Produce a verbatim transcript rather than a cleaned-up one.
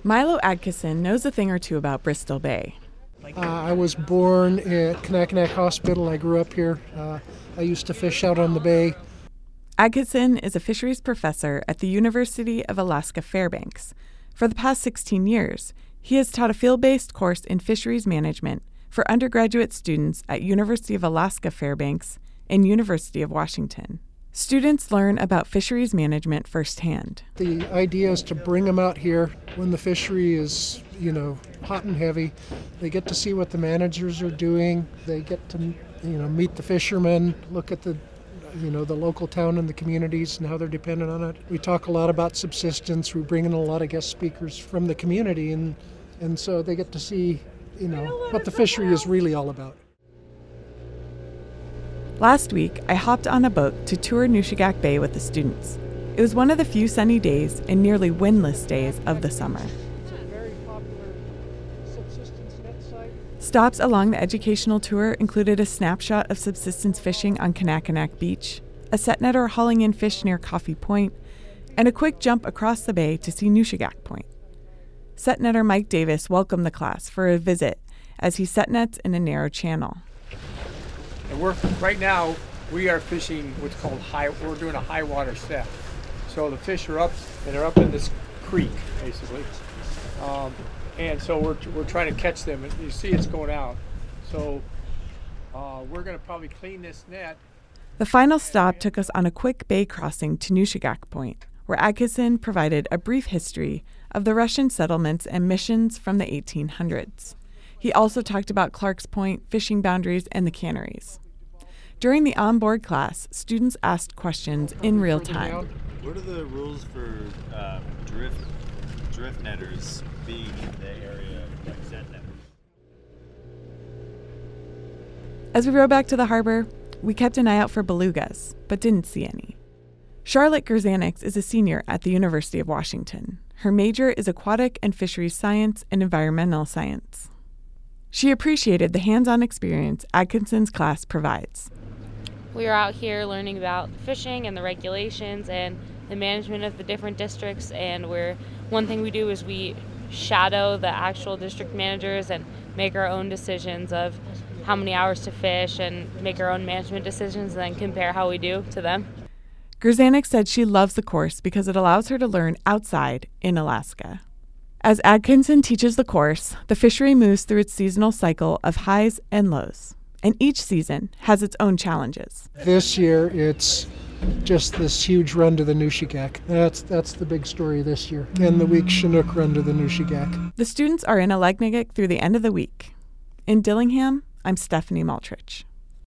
Milo Adkisson knows a thing or two about Bristol Bay. Uh, I was born at Kanakanak Hospital. I grew up here. Uh, I used to fish out on the bay. Adkisson is a fisheries professor at the University of Alaska Fairbanks. For the past sixteen years, he has taught a field-based course in fisheries management for undergraduate students at University of Alaska Fairbanks and University of Washington. Students learn about fisheries management firsthand. The idea is to bring them out here when the fishery is, you know, hot and heavy. They get to see what the managers are doing. They get to, you know, meet the fishermen, look at the, you know, the local town and the communities and how they're dependent on it. We talk a lot about subsistence. We bring in a lot of guest speakers from the community, and and so they get to see, you know, what the fishery is really all about. Last week, I hopped on a boat to tour Nushagak Bay with the students. It was one of the few sunny days and nearly windless days of the summer. Stops along the educational tour included a snapshot of subsistence fishing on Kanakanak Beach, a set netter hauling in fish near Coffee Point, and a quick jump across the bay to see Nushagak Point. Set netter Mike Davis welcomed the class for a visit as he set nets in a narrow channel. And we're right now we are fishing what's called high. We're doing a high water set. So the fish are up and they're up in this creek basically, um, and so we're we're trying to catch them. And you see it's going out. So uh, we're going to probably clean this net. The final stop took us on a quick bay crossing to Nushagak Point, where Adkisson provided a brief history of the Russian settlements and missions from the eighteen hundreds. He also talked about Clark's Point, fishing boundaries, and the canneries. During the onboard class, students asked questions in real time. What are the rules for uh, drift drift netters being in the area like Zed netters? As we rowed back to the harbor, we kept an eye out for belugas, but didn't see any. Charlotte Gerzanix is a senior at the University of Washington. Her major is aquatic and fisheries science and environmental science. She appreciated the hands-on experience Adkisson's class provides. We are out here learning about fishing and the regulations and the management of the different districts, and we're, one thing we do is we shadow the actual district managers and make our own decisions of how many hours to fish and make our own management decisions and then compare how we do to them. Gerzanix said she loves the course because it allows her to learn outside in Alaska. As Adkisson teaches the course, the fishery moves through its seasonal cycle of highs and lows, and each season has its own challenges. This year, it's just this huge run to the Nushagak. That's that's the big story this year. And the week Chinook run to the Nushagak. The students are in Aleknagik through the end of the week. In Dillingham, I'm Stephanie Maltrich.